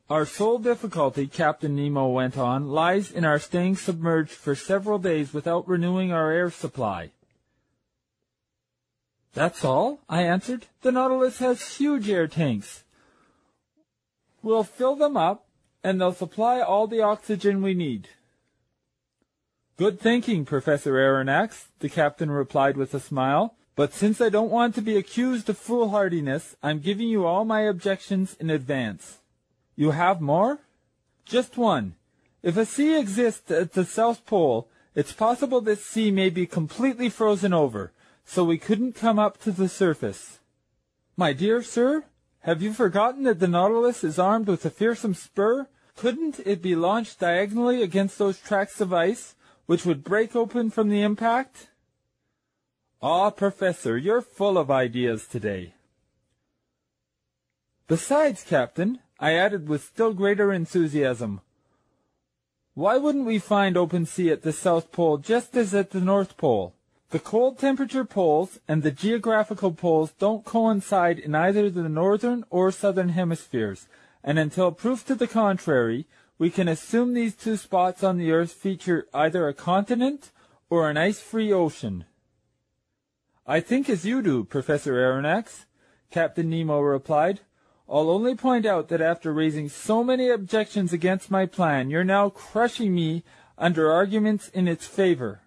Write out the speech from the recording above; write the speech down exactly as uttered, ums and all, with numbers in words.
Our sole difficulty, Captain Nemo went on, lies in our staying submerged for several days without renewing our air supply. That's all, I answered. The Nautilus has huge air tanks. We'll fill them up, and they'll supply all the oxygen we need. Good thinking, Professor Aronnax, the captain replied with a smile. But since I don't want to be accused of foolhardiness, I'm giving you all my objections in advance. You have more? Just one. If a sea exists at the South Pole, it's possible this sea may be completely frozen over, so we couldn't come up to the surface. My dear sir, have you forgotten that the Nautilus is armed with a fearsome spur? Couldn't it be launched diagonally against those tracts of ice, which would break open from the impact? Ah, Professor, you're full of ideas today. Besides, Captain, I added with still greater enthusiasm, why wouldn't we find open sea at the South Pole just as at the North Pole? The cold temperature poles and the geographical poles don't coincide in either the northern or southern hemispheres, and until proof to the contrary, we can assume these two spots on the Earth feature either a continent or an ice-free ocean. I think as you do, Professor Aronnax, Captain Nemo replied. I'll only point out that after raising so many objections against my plan, you're now crushing me under arguments in its favor.